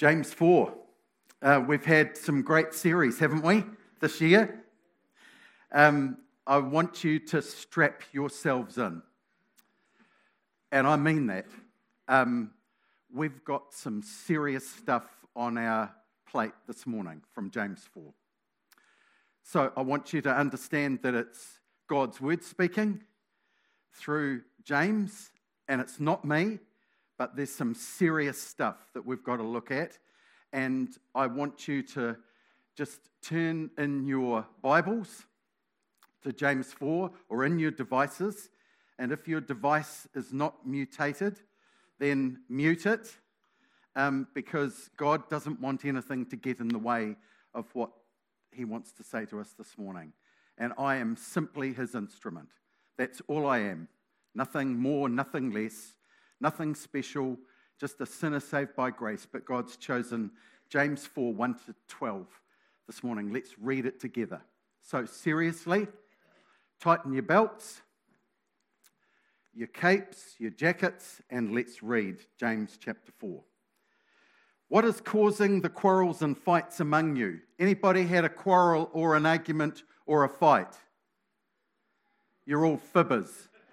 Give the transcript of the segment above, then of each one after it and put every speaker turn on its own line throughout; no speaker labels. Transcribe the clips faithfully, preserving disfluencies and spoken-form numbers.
James four. Uh, we've had some great series, haven't we, this year? Um, I want you to strap yourselves in. And I mean that. Um, we've got some serious stuff on our plate this morning from James four. So I want you to understand that it's God's word speaking through James, and it's not me, but there's some serious stuff that we've got to look at. And I want you to just turn in your Bibles to James four or in your devices. And if your device is not mutated, then mute it, um, because God doesn't want anything to get in the way of what he wants to say to us this morning. And I am simply his instrument. That's all I am. Nothing more, nothing less, nothing special, just a sinner saved by grace. But God's chosen James four, one to twelve this morning. Let's read it together. So seriously, tighten your belts, your capes, your jackets, and let's read James chapter four. What is causing the quarrels and fights among you? Anybody had a quarrel or an argument or a fight? You're all fibbers.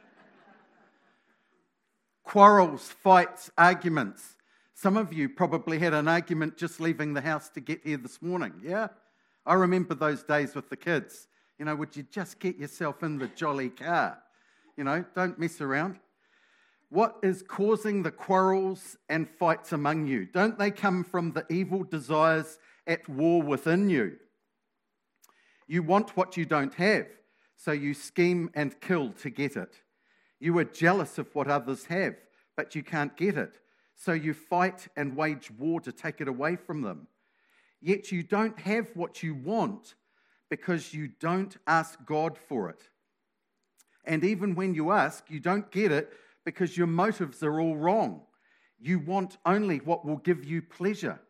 Quarrels, fights, arguments. Some of you probably had an argument just leaving the house to get here this morning, yeah? I remember those days with the kids. You know, would you just get yourself in the jolly car? You know, don't mess around. What is causing the quarrels and fights among you? Don't they come from the evil desires at war within you? You want what you don't have, so you scheme and kill to get it. You are jealous of what others have, but you can't get it, so you fight and wage war to take it away from them. Yet you don't have what you want because you don't ask God for it. And even when you ask, you don't get it because your motives are all wrong. You want only what will give you pleasure.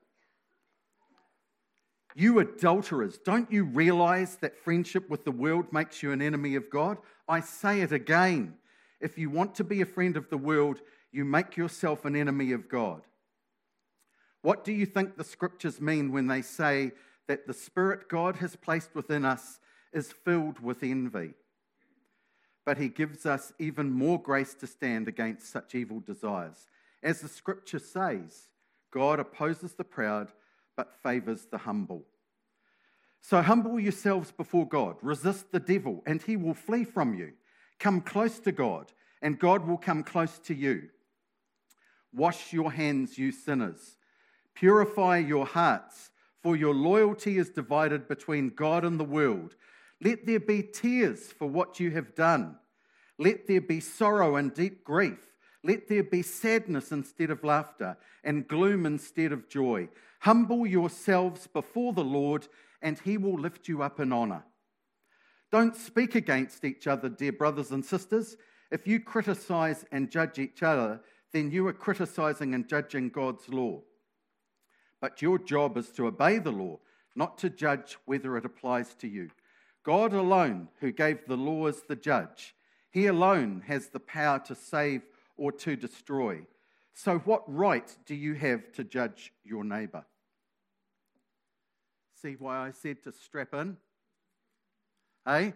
You adulterers, don't you realize that friendship with the world makes you an enemy of God? I say it again. If you want to be a friend of the world, you make yourself an enemy of God. What do you think the scriptures mean when they say that the Spirit God has placed within us is filled with envy? But he gives us even more grace to stand against such evil desires. As the scripture says, God opposes the proud, but favors the humble. So humble yourselves before God, resist the devil, and he will flee from you. Come close to God, and God will come close to you. Wash your hands, you sinners. Purify your hearts, for your loyalty is divided between God and the world. Let there be tears for what you have done. Let there be sorrow and deep grief. Let there be sadness instead of laughter, and gloom instead of joy. Humble yourselves before the Lord, and he will lift you up in honor. Don't speak against each other, dear brothers and sisters. If you criticize and judge each other, then you are criticizing and judging God's law. But your job is to obey the law, not to judge whether it applies to you. God alone, who gave the law, is the judge. He alone has the power to save or to destroy. So what right do you have to judge your neighbor? See why I said to strap in? Hey?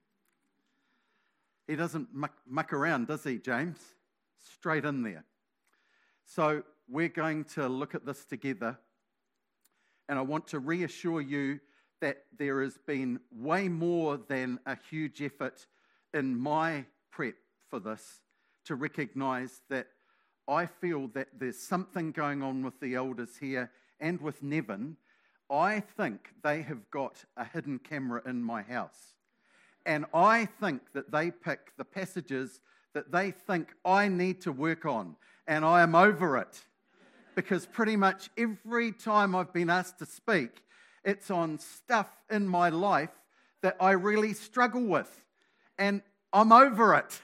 He doesn't muck, muck around, does he, James? Straight in there. So we're going to look at this together, and I want to reassure you that there has been way more than a huge effort in my prep for this to recognise that I feel that there's something going on with the elders here and with Nevin. I think they have got a hidden camera in my house. And I think that they pick the passages that they think I need to work on. And I am over it. Because pretty much every time I've been asked to speak, it's on stuff in my life that I really struggle with. And I'm over it.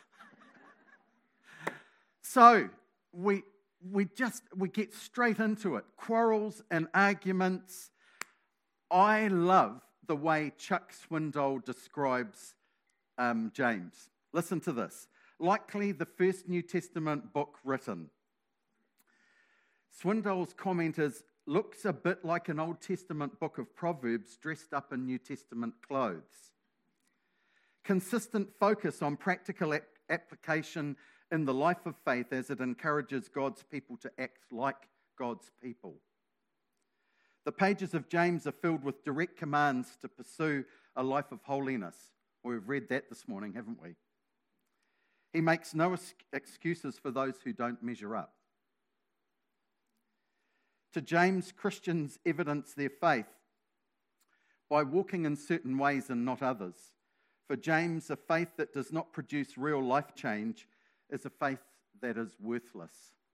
So we we just we get straight into it. Quarrels and arguments. I love the way Chuck Swindoll describes um, James. Listen to this. Likely the first New Testament book written. Swindoll's comment is, looks a bit like an Old Testament book of Proverbs dressed up in New Testament clothes. Consistent focus on practical ap- application in the life of faith as it encourages God's people to act like God's people. The pages of James are filled with direct commands to pursue a life of holiness. We've read that this morning, haven't we? He makes no excuses for those who don't measure up. To James, Christians evidence their faith by walking in certain ways and not others. For James, a faith that does not produce real life change is a faith that is worthless.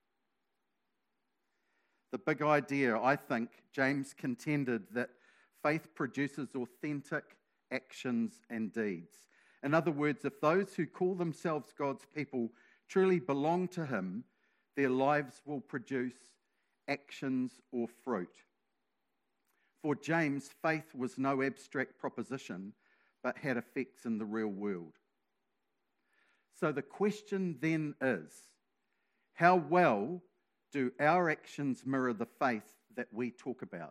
The big idea, I think, James contended that faith produces authentic actions and deeds. In other words, if those who call themselves God's people truly belong to him, their lives will produce actions or fruit. For James, faith was no abstract proposition, but had effects in the real world. So the question then is, how well do our actions mirror the faith that we talk about?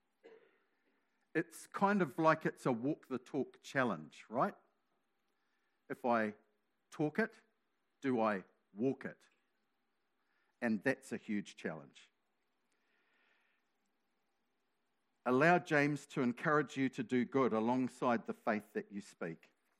It's kind of like it's a walk the talk challenge, right? If I talk it, do I walk it? And that's a huge challenge. Allow James to encourage you to do good alongside the faith that you speak.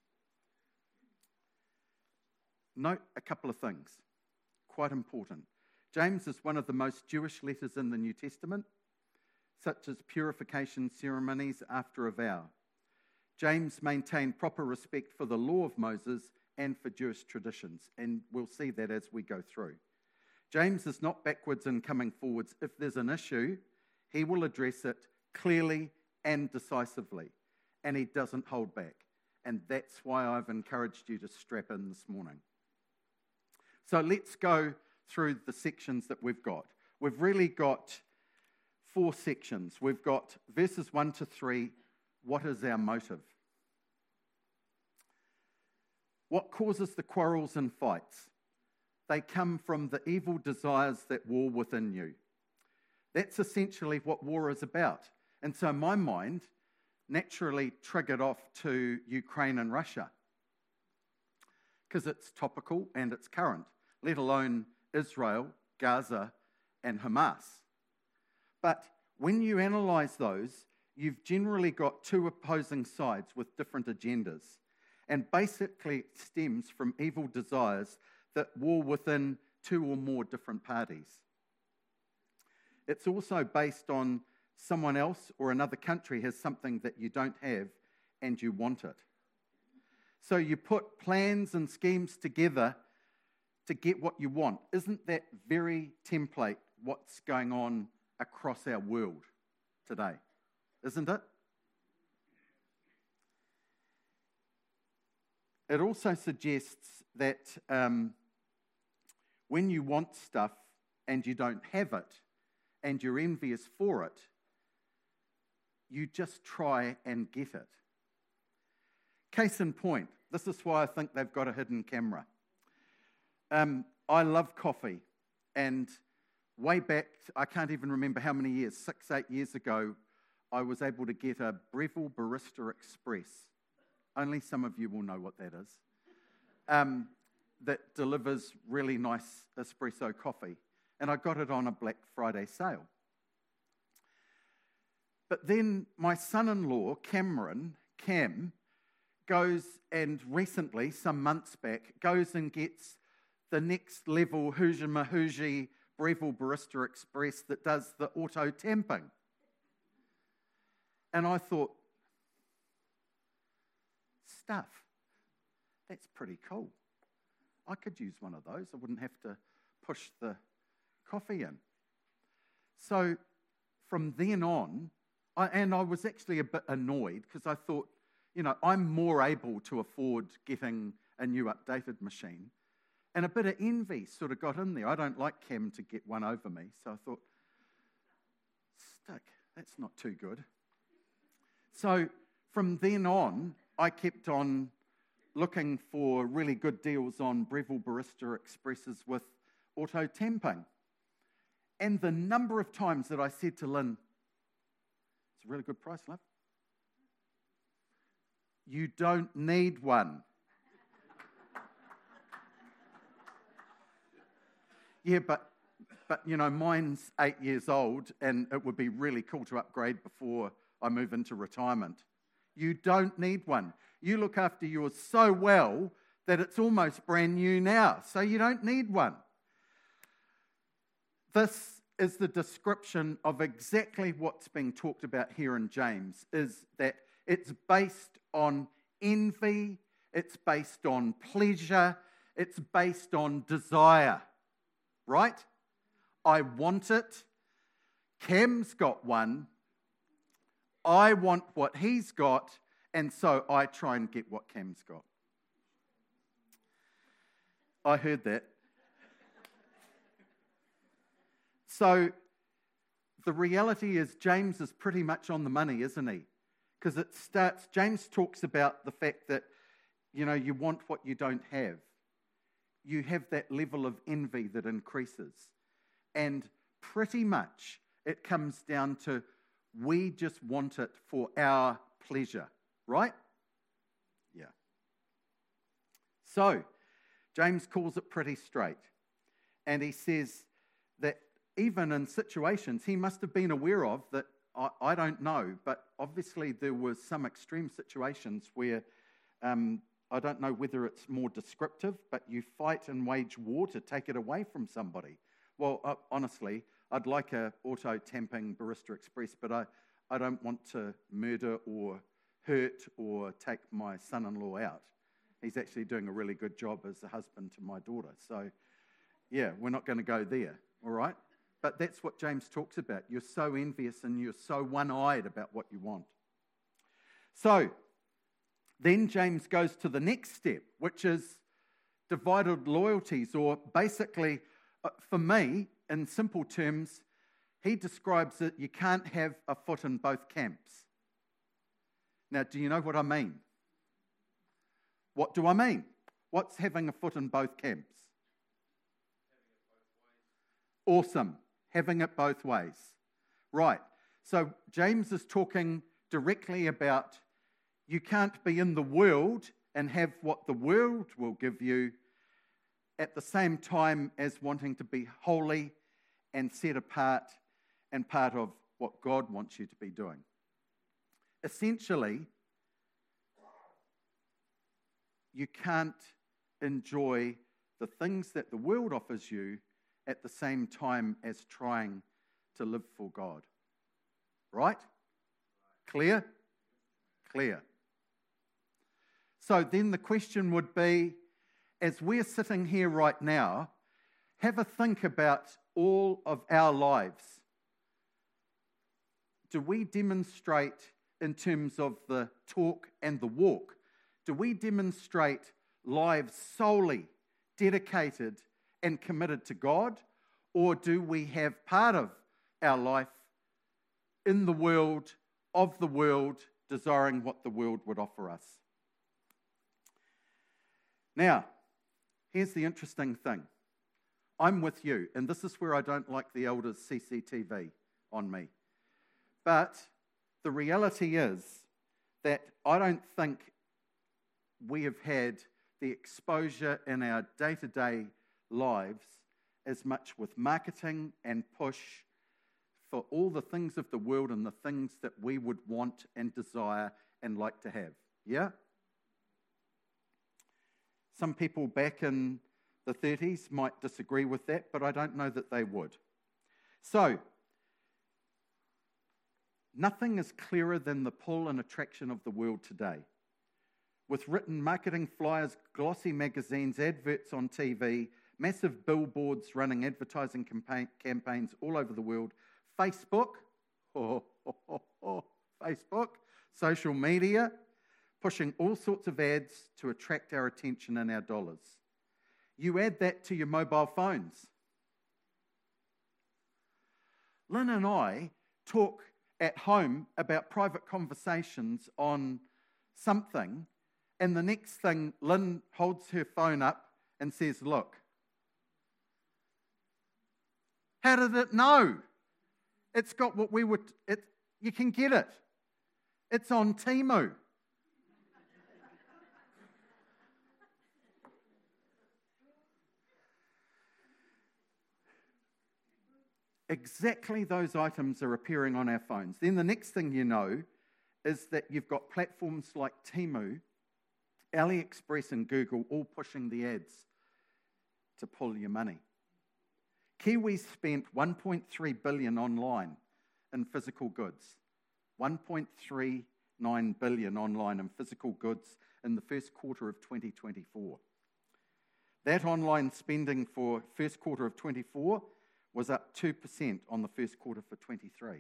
Note a couple of things, quite important. James is one of the most Jewish letters in the New Testament, such as purification ceremonies after a vow. James maintained proper respect for the law of Moses and for Jewish traditions, and we'll see that as we go through. James is not backwards in coming forwards. If there's an issue, he will address it clearly and decisively, and he doesn't hold back. And that's why I've encouraged you to strap in this morning. So let's go through the sections that we've got. We've really got four sections. We've got verses one to three, what is our motive? What causes the quarrels and fights? They come from the evil desires that war within you. That's essentially what war is about. And so my mind naturally triggered off to Ukraine and Russia because it's topical and it's current, let alone Israel, Gaza, and Hamas. But when you analyse those, you've generally got two opposing sides with different agendas. And basically it stems from evil desires that war within two or more different parties. It's also based on someone else or another country has something that you don't have and you want it. So you put plans and schemes together to get what you want. Isn't that very template what's going on across our world today? Isn't it? It also suggests that um, when you want stuff and you don't have it and you're envious for it, you just try and get it. Case in point, this is why I think they've got a hidden camera. Um, I love coffee, and way back, I can't even remember how many years, six, eight years ago, I was able to get a Breville Barista Express. Only some of you will know what that is. Um, that delivers really nice espresso coffee. And I got it on a Black Friday sale. But then my son-in-law, Cameron, Cam, goes and recently, some months back, goes and gets the next level Huja Mahuji Breville Barista Express that does the auto tamping. And I thought, stuff, that's pretty cool. I could use one of those. I wouldn't have to push the coffee in. So from then on, I, and I was actually a bit annoyed because I thought, you know, I'm more able to afford getting a new updated machine. And a bit of envy sort of got in there. I don't like Cam to get one over me. So I thought, stick, that's not too good. So from then on, I kept on looking for really good deals on Breville Barista Expresses with auto tamping. And the number of times that I said to Lynn, it's a really good price, love. You don't need one. Yeah, but, but, you know, mine's eight years old and it would be really cool to upgrade before I move into retirement. You don't need one. You look after yours so well that it's almost brand new now, so you don't need one. This is the description of exactly what's being talked about here in James, is that it's based on envy, it's based on pleasure, it's based on desire, right? I want it. Cam's got one. I want what he's got, and so I try and get what Cam's got. I heard that. So the reality is James is pretty much on the money, isn't he? Because it starts, James talks about the fact that, you know, you want what you don't have. You have that level of envy that increases. And pretty much it comes down to we just want it for our pleasure, right? Yeah. So, James calls it pretty straight. And he says that even in situations he must have been aware of that, I, I don't know, but obviously there was some extreme situations where, um, I don't know whether it's more descriptive, but you fight and wage war to take it away from somebody. Well, uh, honestly, I'd like a auto-tamping Barista Express, but I, I don't want to murder or hurt or take my son-in-law out. He's actually doing a really good job as a husband to my daughter. So, yeah, we're not going to go there, all right? But that's what James talks about. You're so envious and you're so one-eyed about what you want. So, then James goes to the next step, which is divided loyalties, or basically, uh, for me, in simple terms, he describes that you can't have a foot in both camps. Now, do you know what I mean? What do I mean? What's having a foot in both camps? Awesome. Having it both ways. Right. So James is talking directly about you can't be in the world and have what the world will give you at the same time as wanting to be holy and set apart and part of what God wants you to be doing. Essentially, you can't enjoy the things that the world offers you at the same time as trying to live for God. Right? Clear? Clear. So then the question would be, as we're sitting here right now, have a think about all of our lives. Do we demonstrate in terms of the talk and the walk? Do we demonstrate lives solely dedicated and committed to God? Or do we have part of our life in the world, of the world, desiring what the world would offer us? Now, here's the interesting thing. I'm with you, and this is where I don't like the elders' C C T V on me. But the reality is that I don't think we have had the exposure in our day-to-day lives as much with marketing and push for all the things of the world and the things that we would want and desire and like to have. Yeah? Some people back in the thirties might disagree with that, but I don't know that they would. So, nothing is clearer than the pull and attraction of the world today. With written marketing flyers, glossy magazines, adverts on T V, massive billboards running advertising campaign, campaigns all over the world, Facebook, oh, oh, oh, oh, Facebook, social media, pushing all sorts of ads to attract our attention and our dollars. You add that to your mobile phones. Lynn and I talk at home about private conversations on something, and the next thing, Lynn holds her phone up and says, look, How did it know? It's got what we would, it, you can get it. It's on Temu. Exactly those items are appearing on our phones. Then the next thing you know is that you've got platforms like Temu, AliExpress and Google all pushing the ads to pull your money. Kiwis spent one point three billion dollars online in physical goods. one point three nine billion dollars online in physical goods in the first quarter of twenty twenty-four. That online spending for first quarter of twenty-four was up two percent on the first quarter for twenty-three.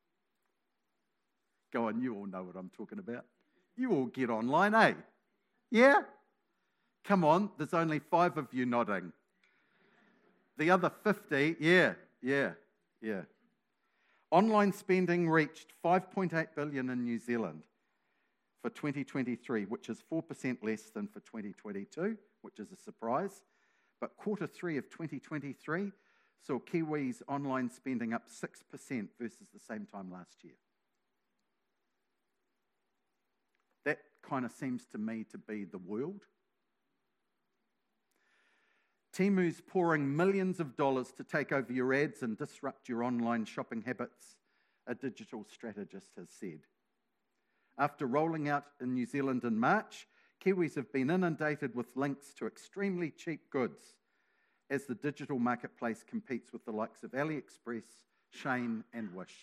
Go on, you all know what I'm talking about. You all get online, eh? Yeah? Come on, there's only five of you nodding. The other fifty, yeah, yeah, yeah. Online spending reached five point eight billion dollars in New Zealand for twenty twenty-three, which is four percent less than for twenty twenty-two, which is a surprise. But quarter three of twenty twenty-three saw Kiwis online spending up six percent versus the same time last year. That kind of seems to me to be the world. Temu's pouring millions of dollars to take over your ads and disrupt your online shopping habits, a digital strategist has said. After rolling out in New Zealand in March, Kiwis have been inundated with links to extremely cheap goods as the digital marketplace competes with the likes of AliExpress, Shein, and Wish.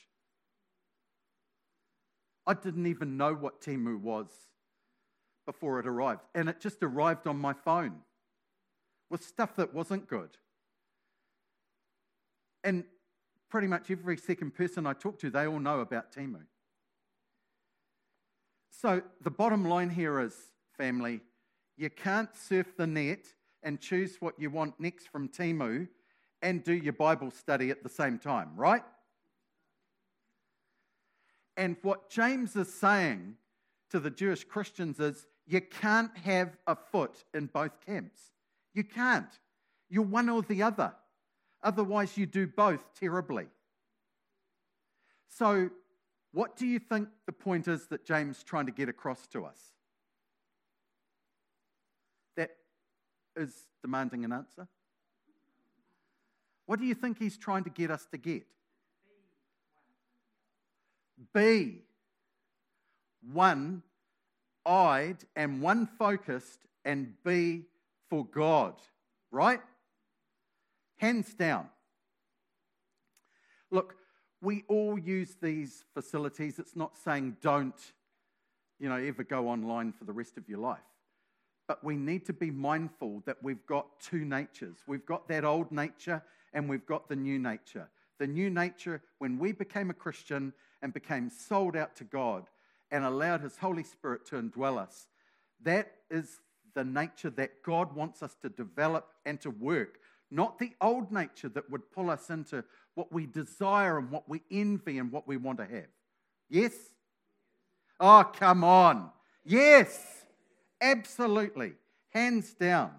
I didn't even know what Temu was before it arrived, and it just arrived on my phone with stuff that wasn't good. And pretty much every second person I talk to, they all know about Temu. So the bottom line here is, family, you can't surf the net and choose what you want next from Temu and do your Bible study at the same time, right? And what James is saying to the Jewish Christians is, you can't have a foot in both camps. You can't. You're one or the other. Otherwise, you do both terribly. So, what do you think the point is that James is trying to get across to us? That is demanding an answer. What do you think he's trying to get us to get? Be one-eyed and one-focused and be for God, right? Hands down. Look, we all use these facilities. It's not saying don't, you know, ever go online for the rest of your life. But we need to be mindful that we've got two natures. We've got that old nature and we've got the new nature. The new nature, when we became a Christian and became sold out to God and allowed His Holy Spirit to indwell us, that is the nature that God wants us to develop and to work, not the old nature that would pull us into what we desire and what we envy and what we want to have. Yes? Oh, come on. Yes, absolutely. Hands down.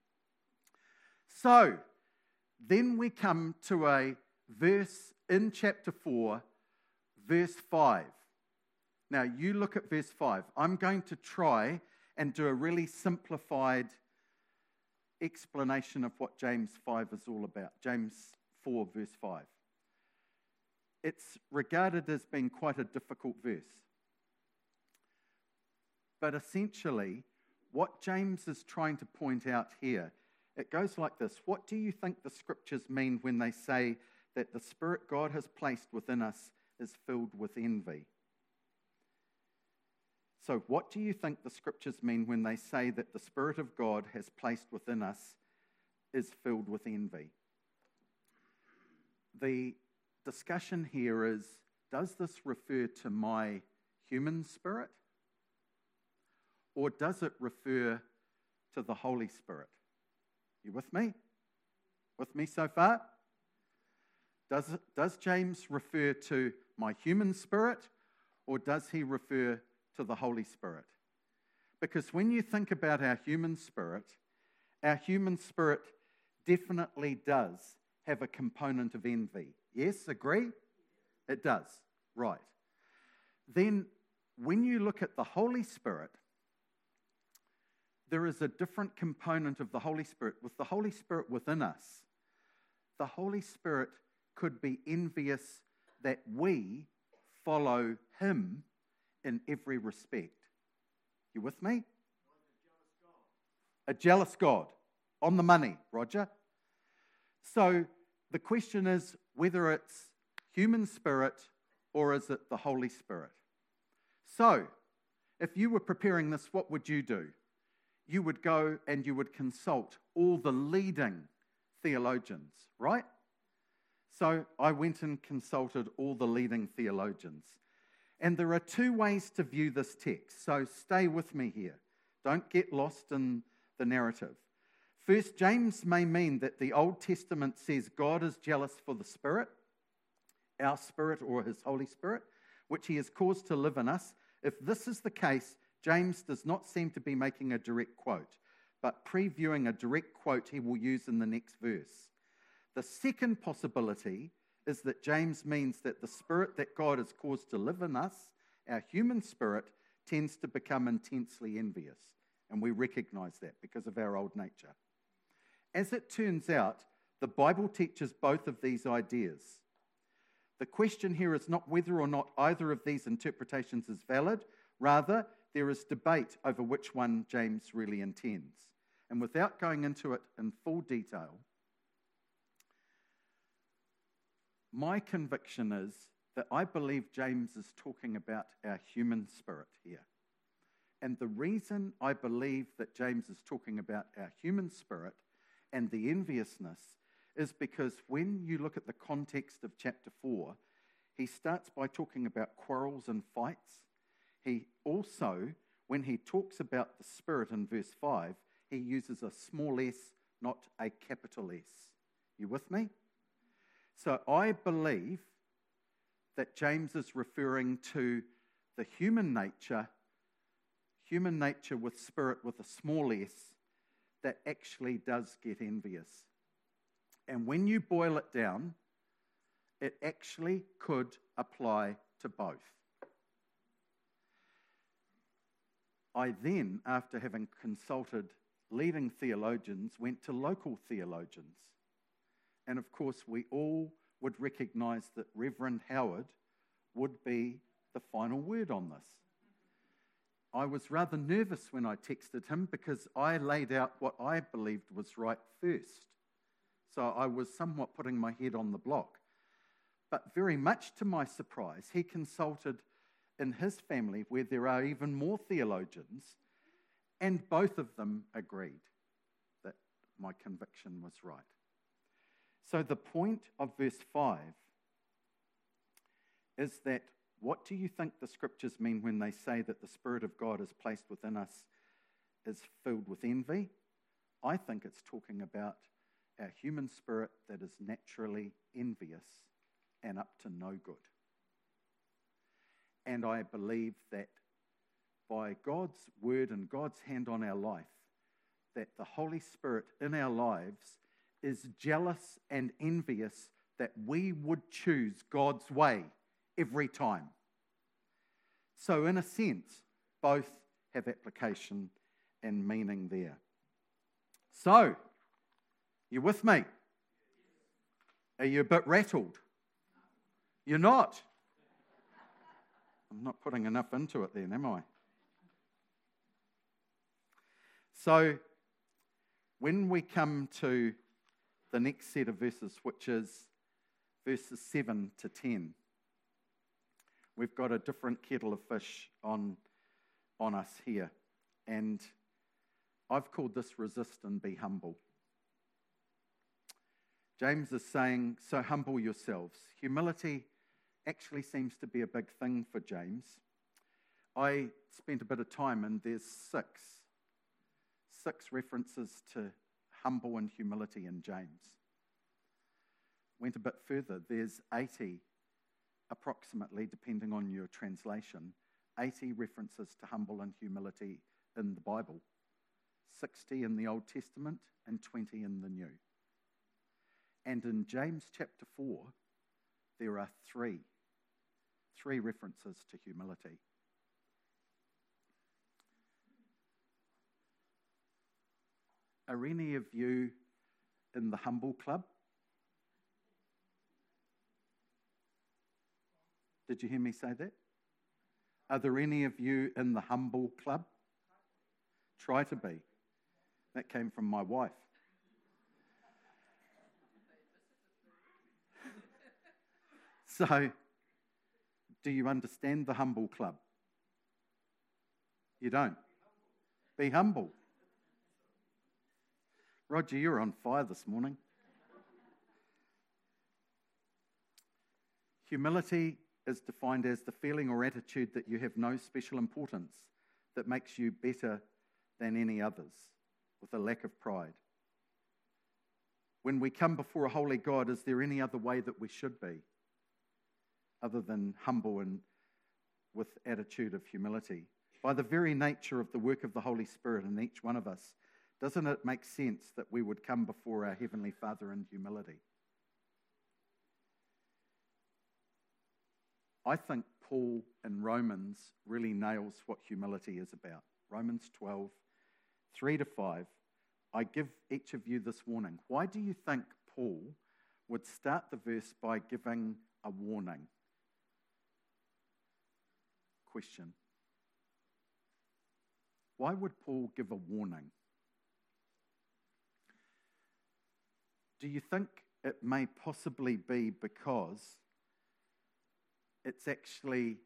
So, then we come to a verse in chapter four, verse five. Now, you look at verse five. I'm going to try and do a really simplified explanation of what James five is all about. James four, verse five. It's regarded as being quite a difficult verse. But essentially, what James is trying to point out here, it goes like this. What do you think the scriptures mean when they say that the Spirit God has placed within us is filled with envy? So what do you think the scriptures mean when they say that the Spirit of God has placed within us is filled with envy? The discussion here is, does this refer to my human spirit? Or does it refer to the Holy Spirit? You with me? With me so far? Does, it, does James refer to my human spirit? Or does he refer to the Holy Spirit? Because when you think about our human spirit, our human spirit definitely does have a component of envy. Yes, agree? It does. Right. Then when you look at the Holy Spirit, there is a different component of the Holy Spirit. With the Holy Spirit within us, the Holy Spirit could be envious that we follow him in every respect. You with me? A jealous God. On the money, Roger. So the question is whether it's human spirit or is it the Holy Spirit? So, if you were preparing this, what would you do? You would go and you would consult all the leading theologians, right? So I went and consulted all the leading theologians. And there are two ways to view this text, so stay with me here. Don't get lost in the narrative. First, James may mean that the Old Testament says God is jealous for the Spirit, our spirit or his Holy Spirit, which he has caused to live in us. If this is the case, James does not seem to be making a direct quote, but previewing a direct quote he will use in the next verse. The second possibility is that James means that the spirit that God has caused to live in us, our human spirit, tends to become intensely envious. And we recognize that because of our old nature. As it turns out, the Bible teaches both of these ideas. The question here is not whether or not either of these interpretations is valid. Rather, there is debate over which one James really intends. And without going into it in full detail, my conviction is that I believe James is talking about our human spirit here. And the reason I believe that James is talking about our human spirit and the enviousness is because when you look at the context of chapter four, he starts by talking about quarrels and fights. He also, when he talks about the Spirit in verse five, he uses a small s, not a capital S. You with me? So I believe that James is referring to the human nature, human nature with spirit with a small s, that actually does get envious. And when you boil it down, it actually could apply to both. I then, after having consulted leading theologians, went to local theologians. And of course, we all would recognize that Reverend Howard would be the final word on this. I was rather nervous when I texted him because I laid out what I believed was right first. So I was somewhat putting my head on the block. But very much to my surprise, he consulted in his family where there are even more theologians, and both of them agreed that my conviction was right. So the point of verse five is that what do you think the scriptures mean when they say that the Spirit of God is placed within us is filled with envy? I think it's talking about our human spirit that is naturally envious and up to no good. And I believe that by God's word and God's hand on our life, that the Holy Spirit in our lives is jealous and envious that we would choose God's way every time. So in a sense, both have application and meaning there. So, you with me? Are you a bit rattled? You're not? I'm not putting enough into it then, am I? So, when we come to the next set of verses, which is verses seven to ten, we've got a different kettle of fish on, on us here. And I've called this resist and be humble. James is saying, so humble yourselves. Humility actually seems to be a big thing for James. I spent a bit of time and there's six, six references to humble and humility in James. Went a bit further, there's eighty approximately, depending on your translation, eighty references to humble and humility in the Bible, sixty in the Old Testament and twenty in the New. And in James chapter four, there are three, three references to humility. Are any of you in the humble club? Did you hear me say that? Are there any of you in the humble club? Try to be. That came from my wife. So, do you understand the humble club? You don't? Be humble. Roger, you're on fire this morning. Humility is defined as the feeling or attitude that you have no special importance, that makes you better than any others, with a lack of pride. When we come before a holy God, is there any other way that we should be, other than humble and with attitude of humility? By the very nature of the work of the Holy Spirit in each one of us, doesn't it make sense that we would come before our Heavenly Father in humility? I think Paul in Romans really nails what humility is about. Romans twelve, three to five. I give each of you this warning. Why do you think Paul would start the verse by giving a warning? Question. Why would Paul give a warning? Do you think it may possibly be because it's actually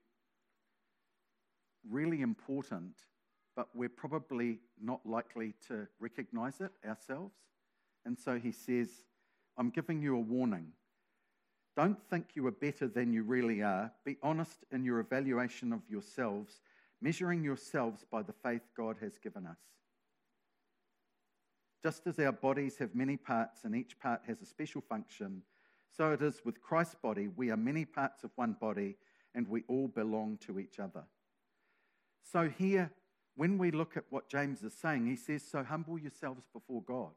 really important, but we're probably not likely to recognize it ourselves? And so he says, I'm giving you a warning. Don't think you are better than you really are. Be honest in your evaluation of yourselves, measuring yourselves by the faith God has given us. Just as our bodies have many parts and each part has a special function, so it is with Christ's body. We are many parts of one body and we all belong to each other. So here, when we look at what James is saying, he says, so humble yourselves before God.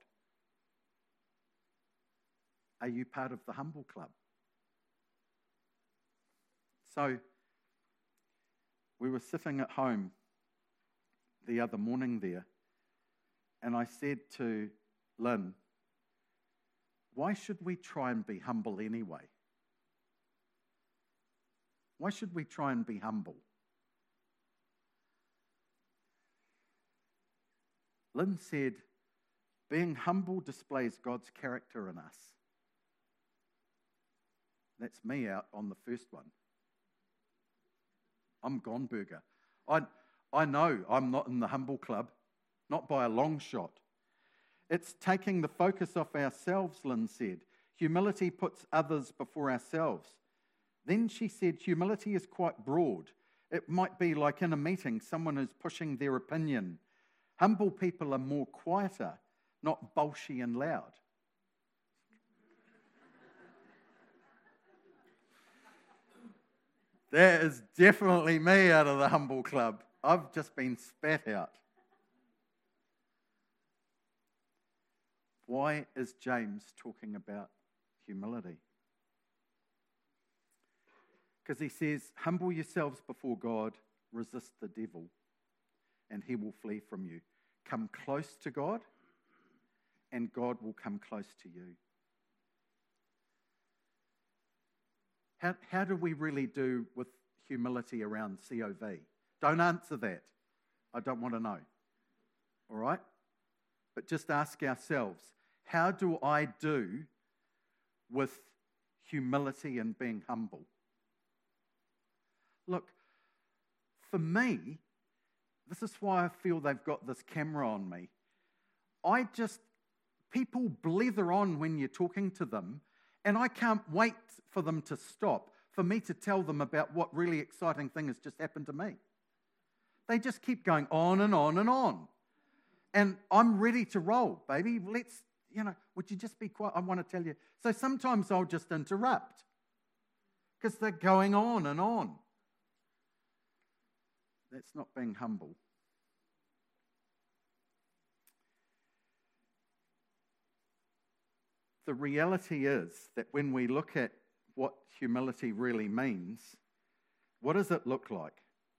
Are you part of the humble club? So we were sitting at home the other morning there, and I said to Lynn, why should we try and be humble anyway? Why should we try and be humble? Lynn said, being humble displays God's character in us. That's me out on the first one. I'm Gonberger. I, I know I'm not in the humble club, not by a long shot. It's taking the focus off ourselves, Lynn said. Humility puts others before ourselves. Then she said, humility is quite broad. It might be like in a meeting, someone is pushing their opinion. Humble people are more quieter, not bolshy and loud. That is definitely me out of the humble club. I've just been spat out. Why is James talking about humility? Because he says, humble yourselves before God, resist the devil, and he will flee from you. Come close to God, and God will come close to you. How, how do we really do with humility around C O V? Don't answer that. I don't want to know. All right? But just ask ourselves, how do I do with humility and being humble? Look, for me, this is why I feel they've got this camera on me. I just, people blether on when you're talking to them, and I can't wait for them to stop, for me to tell them about what really exciting thing has just happened to me. They just keep going on and on and on. And I'm ready to roll, baby. Let's, you know, would you just be quiet? I want to tell you. So sometimes I'll just interrupt because they're going on and on. That's not being humble. the reality is that when we look at what humility really means, what does it look like?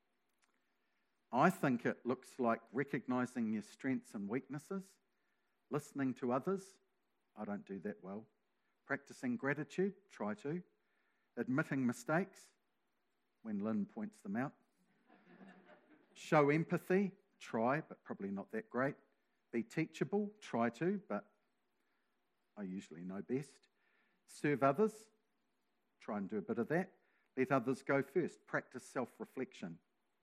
I think it looks like recognizing your strengths and weaknesses, listening to others. I don't do that well. Practicing gratitude, try to. Admitting mistakes, when Lynn points them out. Show empathy, try, but probably not that great. Be teachable, try to, but I usually know best. Serve others, try and do a bit of that. Let others go first. Practice self-reflection.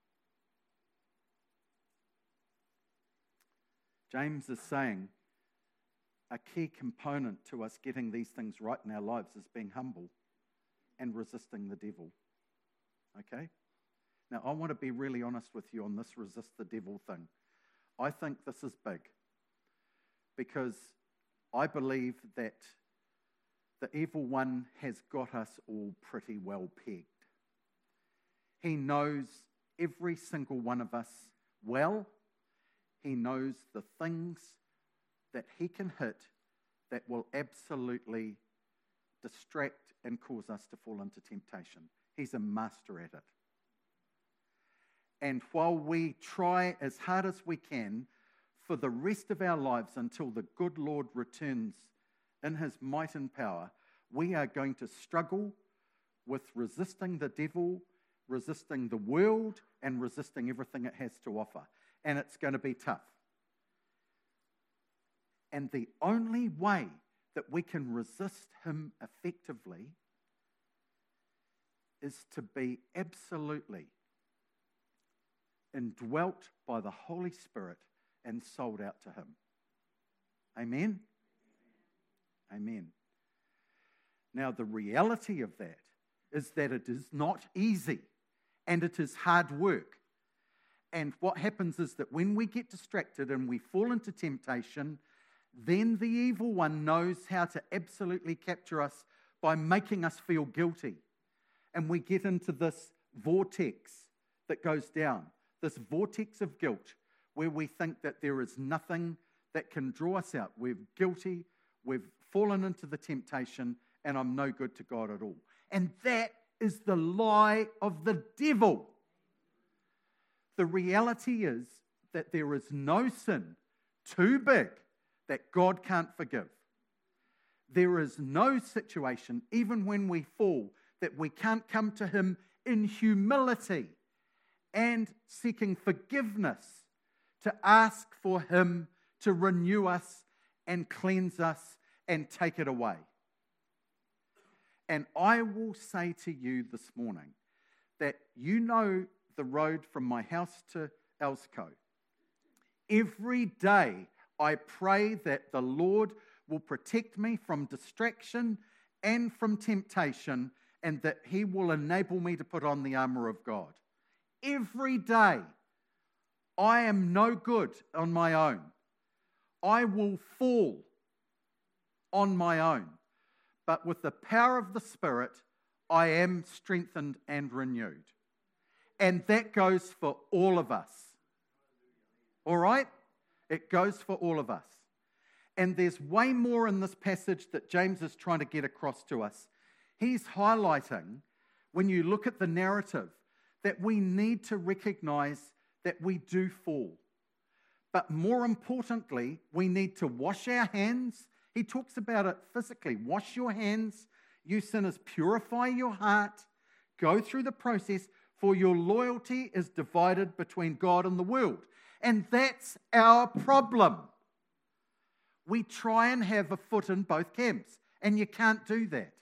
James is saying a key component to us getting these things right in our lives is being humble and resisting the devil. Okay? Now, I want to be really honest with you on this resist the devil thing. I think this is big because I believe that the evil one has got us all pretty well pegged. He knows every single one of us well. He knows the things that he can hit that will absolutely distract and cause us to fall into temptation. He's a master at it. And while we try as hard as we can for the rest of our lives until the good Lord returns in his might and power, we are going to struggle with resisting the devil, resisting the world, and resisting everything it has to offer. And it's going to be tough. And the only way that we can resist him effectively is to be absolutely indwelt by the Holy Spirit and sold out to him. Amen? Amen. Now, the reality of that is that it is not easy and it is hard work. And what happens is that when we get distracted and we fall into temptation, then the evil one knows how to absolutely capture us by making us feel guilty. And we get into this vortex that goes down, this vortex of guilt, where we think that there is nothing that can draw us out. We're guilty, we've fallen into the temptation, and I'm no good to God at all. And that is the lie of the devil. The reality is that there is no sin too big that God can't forgive. There is no situation, even when we fall, that we can't come to him in humility and seeking forgiveness to ask for him to renew us and cleanse us and take it away. And I will say to you this morning that you know the road from my house to Elsco. Every day I pray that the Lord will protect me from distraction and from temptation, and that he will enable me to put on the armor of God. Every day, I am no good on my own. I will fall on my own. But with the power of the Spirit, I am strengthened and renewed. And that goes for all of us. All right? It goes for all of us. And there's way more in this passage that James is trying to get across to us. He's highlighting, when you look at the narrative, that we need to recognize that we do fall. But more importantly, we need to wash our hands. He talks about it physically. Wash your hands, you sinners. Purify your heart. Go through the process, for your loyalty is divided between God and the world. And that's our problem. We try and have a foot in both camps, and you can't do that.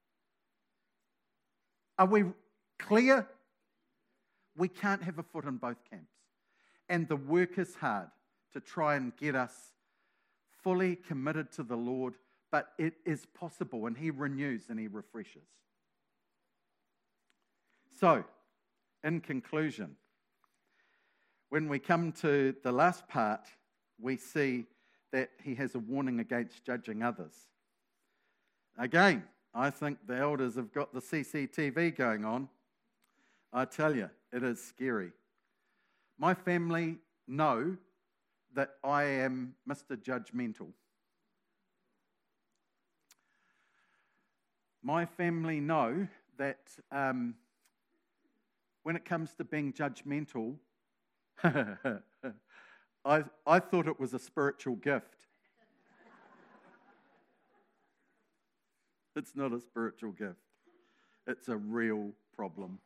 Are we clear? We can't have a foot in both camps. And the work is hard to try and get us fully committed to the Lord, but it is possible, and he renews and he refreshes. So, in conclusion, when we come to the last part, we see that he has a warning against judging others. Again, I think the elders have got the C C T V going on. I tell you, it is scary. My family know that I am Mister Judgmental. My family know that um, when it comes to being judgmental, I, I thought it was a spiritual gift. It's not a spiritual gift. It's a real problem.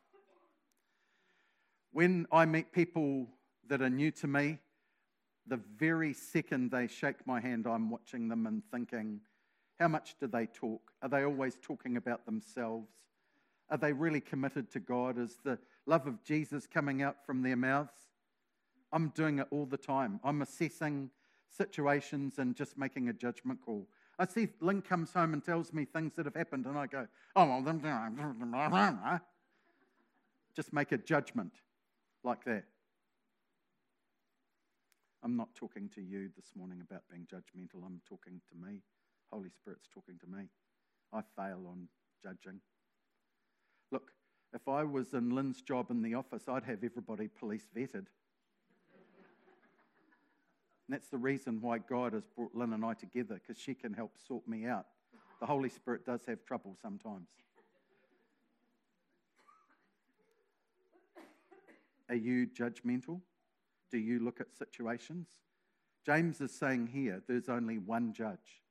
When I meet people that are new to me, the very second they shake my hand, I'm watching them and thinking, how much do they talk? Are they always talking about themselves? Are they really committed to God? Is the love of Jesus coming out from their mouths? I'm doing it all the time. I'm assessing situations and just making a judgment call. I see Lynn comes home and tells me things that have happened, and I go, oh, well, just make a judgment like that. I'm not talking to you this morning about being judgmental. I'm talking to me. Holy Spirit's talking to me. I fail on judging. Look, if I was in Lynn's job in the office, I'd have everybody police vetted. And that's the reason why God has brought Lynn and I together, because she can help sort me out. The Holy Spirit does have trouble sometimes. Are you judgmental? Do you look at situations? James is saying here, there's only one judge.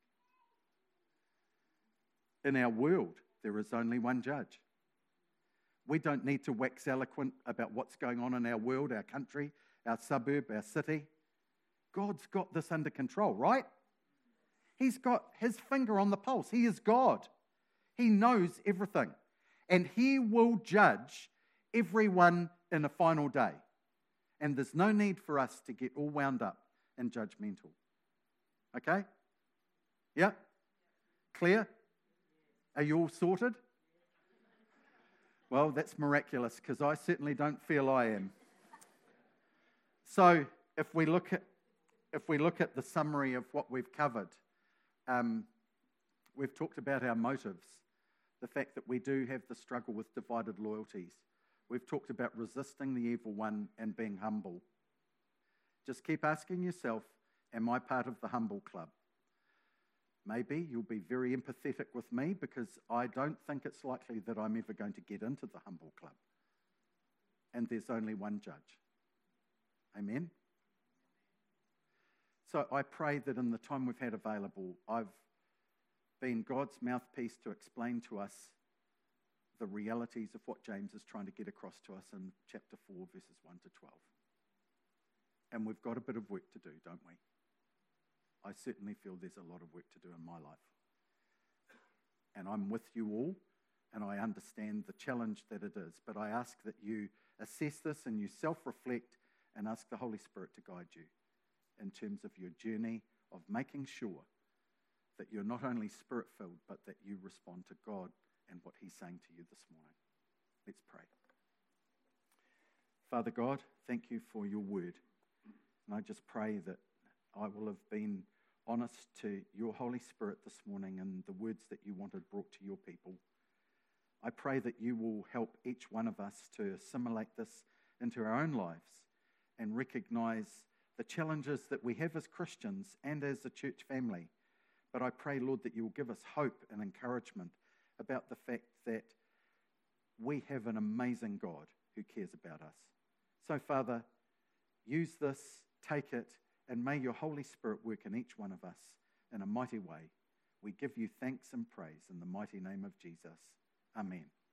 In our world, there is only one judge. We don't need to wax eloquent about what's going on in our world, our country, our suburb, our city. God's got this under control, right? He's got his finger on the pulse. He is God. He knows everything. And he will judge everyone in a final day. And there's no need for us to get all wound up and judgmental. Okay? Yeah? Clear? Are you all sorted? Well, that's miraculous, because I certainly don't feel I am. So, if we look at if we look at the summary of what we've covered, um, we've talked about our motives, the fact that we do have the struggle with divided loyalties. We've talked about resisting the evil one and being humble. Just keep asking yourself, am I part of the humble club? Maybe you'll be very empathetic with me, because I don't think it's likely that I'm ever going to get into the humble club. And there's only one judge. Amen? So I pray that in the time we've had available, I've been God's mouthpiece to explain to us the realities of what James is trying to get across to us in chapter four, verses one to twelve. And we've got a bit of work to do, don't we? I certainly feel there's a lot of work to do in my life. And I'm with you all, and I understand the challenge that it is. But I ask that you assess this and you self-reflect and ask the Holy Spirit to guide you in terms of your journey of making sure that you're not only Spirit-filled, but that you respond to God and what he's saying to you this morning. Let's pray. Father God, thank you for your word. And I just pray that I will have been honest to your Holy Spirit this morning and the words that you wanted brought to your people. I pray that you will help each one of us to assimilate this into our own lives and recognize the challenges that we have as Christians and as a church family. But I pray, Lord, that you will give us hope and encouragement about the fact that we have an amazing God who cares about us. So, Father, use this, take it, and may your Holy Spirit work in each one of us in a mighty way. We give you thanks and praise in the mighty name of Jesus. Amen.